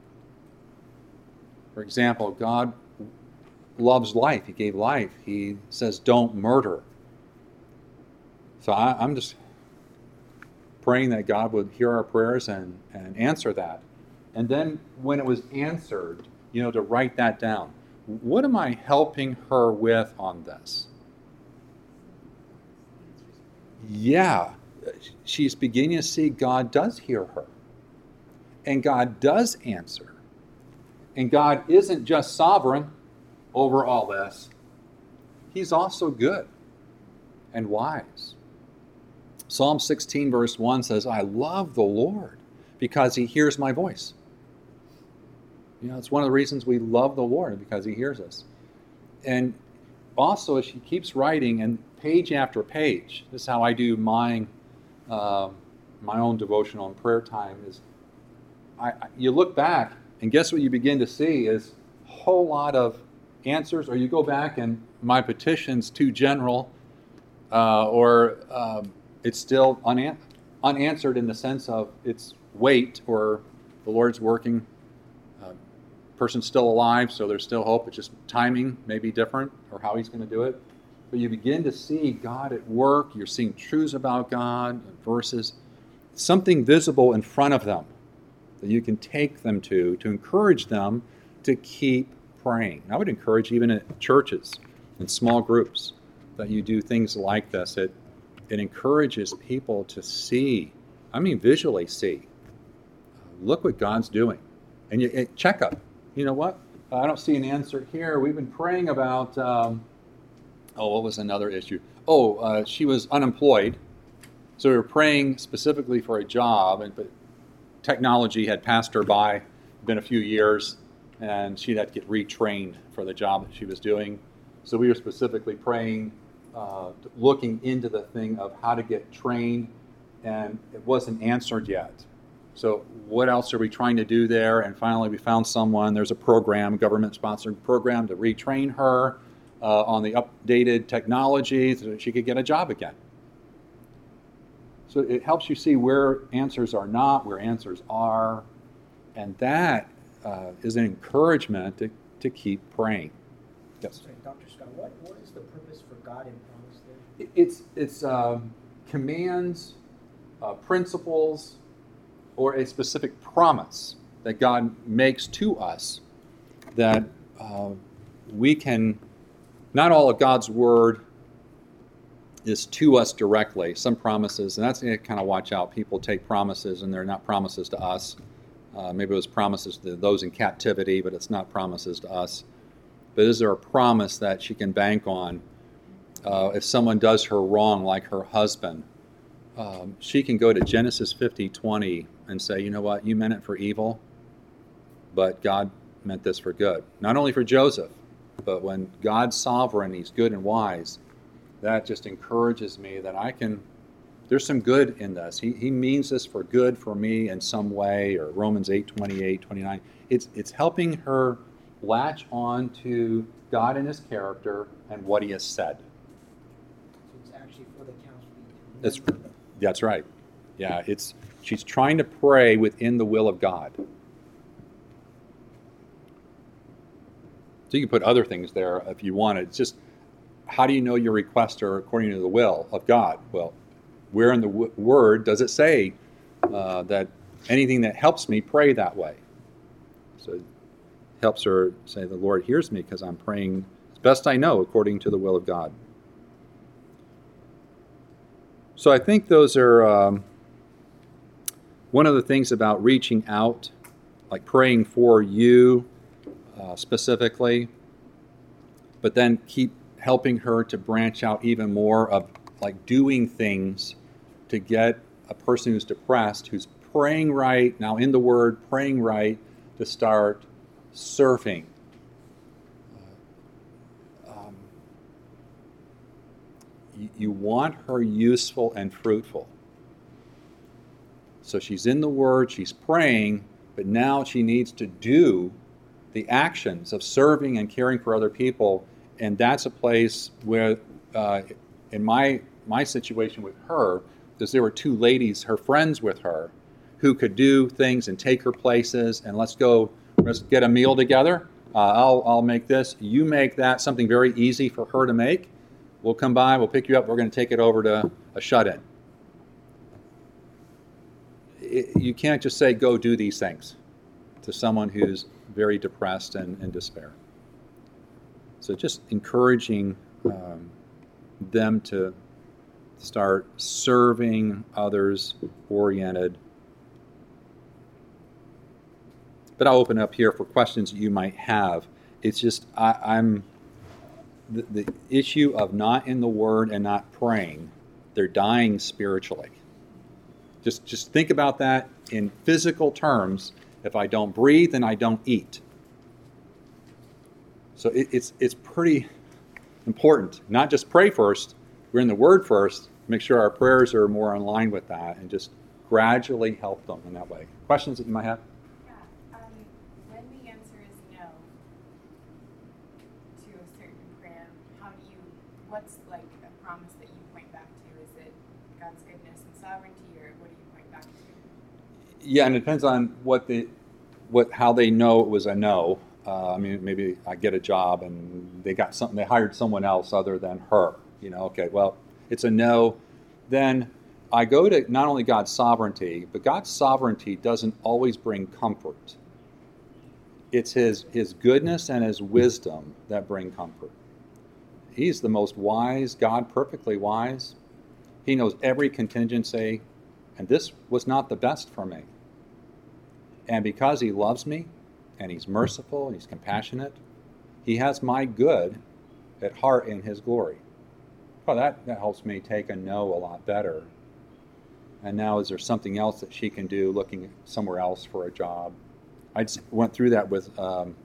For example, God loves life. He gave life. He says, don't murder. So I, I'm just praying that God would hear our prayers and, and answer that. And then when it was answered, you know, to write that down. What am I helping her with on this? Yeah, she's beginning to see God does hear her. And God does answer. And God isn't just sovereign over all this. He's also good and wise. Psalm sixteen verse one says, I love the Lord because he hears my voice. You know, it's one of the reasons we love the Lord, because he hears us. And also, as she keeps writing, and page after page, this is how I do my, uh, my own devotional and prayer time, is I, I, you look back, and guess what you begin to see is a whole lot of answers, or you go back and my petition's too general, uh, or um, it's still unan- unanswered in the sense of its weight, or the Lord's working. Uh, person's still alive, so there's still hope. It's just timing may be different, or how he's going to do it. But you begin to see God at work. You're seeing truths about God, verses, something visible in front of them that you can take them to, to encourage them to keep praying. I would encourage, even at churches, in small groups, that you do things like this. It, it encourages people to see, I mean visually see, look what God's doing. And you it, check up. You know what? I don't see an answer here. We've been praying about, um, oh, what was another issue? Oh, uh, she was unemployed. So we were praying specifically for a job, and but technology had passed her by, been a few years, and she'd had to get retrained for the job that she was doing. So we were specifically praying, uh, looking into the thing of how to get trained, and it wasn't answered yet. So what else are we trying to do there? And finally we found someone. There's a program, a government-sponsored program, to retrain her uh, on the updated technology so that she could get a job again. So it helps you see where answers are not, where answers are, and that uh, is an encouragement to, to keep praying. Yes? Sorry, Doctor Scott, what, what is the purpose for God in promise there? It's, it's um, commands, uh, principles, or a specific promise that God makes to us that uh, we can, not all of God's word is to us directly. Some promises, and that's you kind of watch out. People take promises and they're not promises to us. Uh, maybe it was promises to those in captivity, but it's not promises to us. But is there a promise that she can bank on? Uh, if someone does her wrong, like her husband, um, she can go to Genesis fifty twenty and say, you know what, you meant it for evil, but God meant this for good. Not only for Joseph, but when God's sovereign, he's good and wise, that just encourages me that I can, there's some good in this. He he means this for good for me in some way, or Romans eight twenty-eight, twenty-nine. It's, it's helping her latch on to God and his character and what he has said. So it's actually for the counseling. That's, that's right. Yeah, it's she's trying to pray within the will of God. So you can put other things there if you want. It's just, how do you know your requests are according to the will of God? Well, where in the w- Word does it say uh, that anything that helps me pray that way? So it helps her say, the Lord hears me because I'm praying as best I know according to the will of God. So I think those are um, one of the things about reaching out, like praying for you uh, specifically, but then keep helping her to branch out even more of like doing things to get a person who's depressed, who's praying right, now in the Word, praying right, to start surfing. Uh, um, you, you want her useful and fruitful. So she's in the Word, she's praying, but now she needs to do the actions of serving and caring for other people. And that's a place where, uh, in my my situation with her, because there were two ladies, her friends with her, who could do things and take her places, and let's go, let's get a meal together. Uh, I'll I'll make this, you make that, something very easy for her to make. We'll come by, we'll pick you up, we're going to take it over to a shut-in. It, you can't just say, go do these things to someone who's very depressed and in despair. So just encouraging um, them to start serving others oriented. But I'll open up here for questions that you might have. It's just, I, I'm, the, the issue of not in the Word and not praying, they're dying spiritually. Just, just think about that in physical terms. If I don't breathe, then I don't eat. So it, it's, it's pretty important. Not just pray first, we're in the Word first, make sure our prayers are more in line with that, and just gradually help them in that way. Questions that you might have? Yeah, um, when the answer is no to a certain prayer, how do you, what's like a promise that you point back to? Is it God's goodness and sovereignty, or what do you point back to? Yeah, and it depends on what the, what, how they know it was a no. Uh, I mean, maybe I get a job and they got something, they hired someone else other than her. You know, okay, well, it's a no. Then I go to not only God's sovereignty, but God's sovereignty doesn't always bring comfort. It's his, his goodness and his wisdom that bring comfort. He's the most wise, God perfectly wise. He knows every contingency, and this was not the best for me. And because he loves me, and he's merciful, and he's compassionate, he has my good at heart in his glory. Well, that, that helps me take a no a lot better. And now is there something else that she can do, looking somewhere else for a job? I just went through that with um,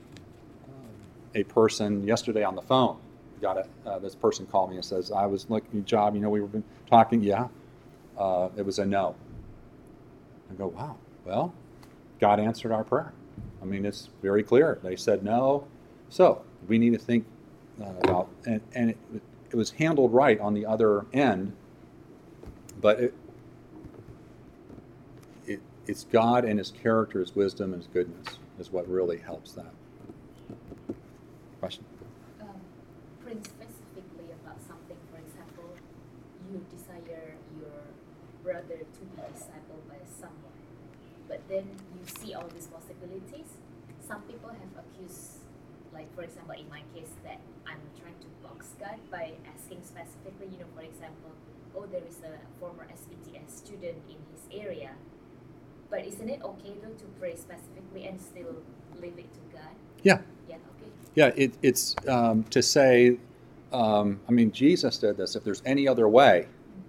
a person yesterday on the phone. Got it. Uh, this person called me and says, I was looking at a job, you know, we were been talking, yeah. Uh, it was a no. I go, wow, well, God answered our prayer. I mean, it's very clear. They said no. So we need to think uh, about, and, and it, it was handled right on the other end, but it, it it's God and his character, his wisdom, and his goodness is what really helps that. Question? Um, praying specifically about something, for example, you desire your brother to be discipled by someone, but then you see all these possibilities. Some people have accused, like for example, in my case, that I'm trying to box God by asking specifically, you know, for example, oh, there is a former S B T S student in his area, but isn't it okay though to pray specifically and still leave it to God? Yeah. Yeah, okay. Yeah, it, it's um, to say, um, I mean, Jesus did this, if there's any other way,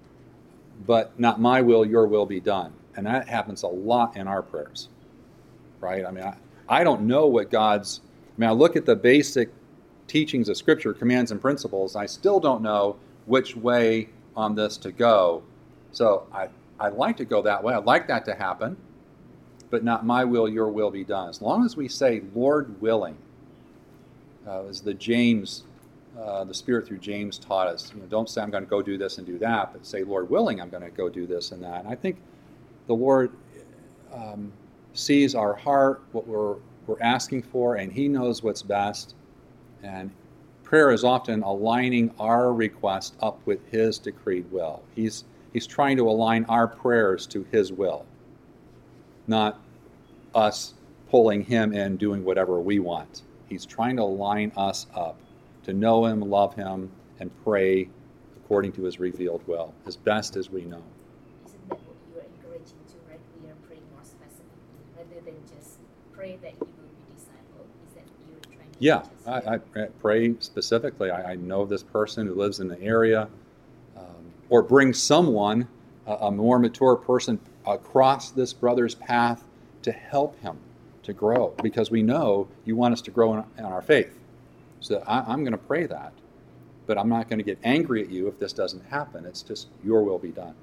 but not my will, your will be done. And that happens a lot in our prayers, right? I mean, I, I don't know what God's, I mean, I look at the basic teachings of Scripture, commands and principles, I still don't know which way on this to go. So I, I'd like to go that way. I'd like that to happen, but not my will, your will be done. As long as we say, Lord willing, uh, as the James, uh, the Spirit through James taught us, you know, don't say I'm going to go do this and do that, but say, Lord willing, I'm going to go do this and that. And I think the Lord um, sees our heart, what we're we're asking for, and he knows what's best. And prayer is often aligning our request up with his decreed will. He's he's trying to align our prayers to his will, not us pulling him in, doing whatever we want. He's trying to line us up to know him, love him, and pray according to his revealed will, as best as we know. Isn't that what you're encouraging to, right? We are praying more specifically rather than just pray that you will be discipled. Is that you're trying to Yeah, teach us? I, I pray specifically. I, I know this person who lives in the area, um, or bring someone, a, a more mature person, across this brother's path to help him to grow, because we know you want us to grow in, in our faith. So I, I'm going to pray that, but I'm not going to get angry at you if this doesn't happen. It's just your will be done.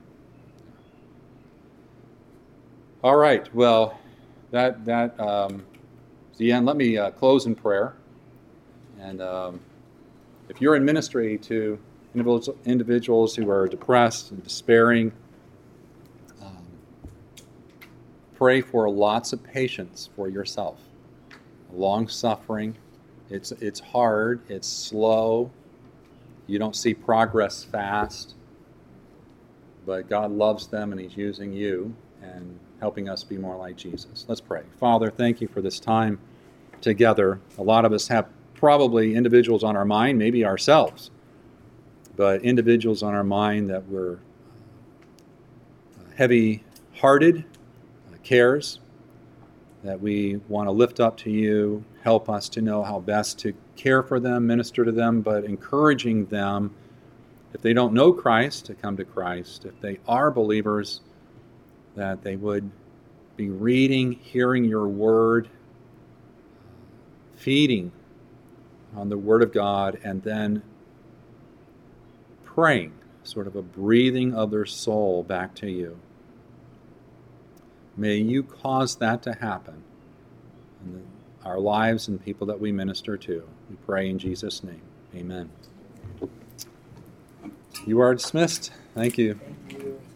All right. Well, that that um, is the end. Let me uh, close in prayer. And um, if you're in ministry to individuals, individuals who are depressed and despairing, um, pray for lots of patience for yourself. Long suffering. It's it's hard. It's slow. You don't see progress fast. but God loves them, and He's using you and helping us be more like Jesus. Let's pray. Father, thank you for this time together. A lot of us have probably individuals on our mind, maybe ourselves, but individuals on our mind that were heavy-hearted, uh, cares, that we want to lift up to you. Help us to know how best to care for them, minister to them, but encouraging them, if they don't know Christ, to come to Christ. If they are believers, that they would be reading, hearing your word, feeding on the word of God, and then praying, sort of a breathing of their soul back to you. May you cause that to happen in the, our lives and people that we minister to. We pray in Jesus' name. Amen. You are dismissed. Thank you. Thank you.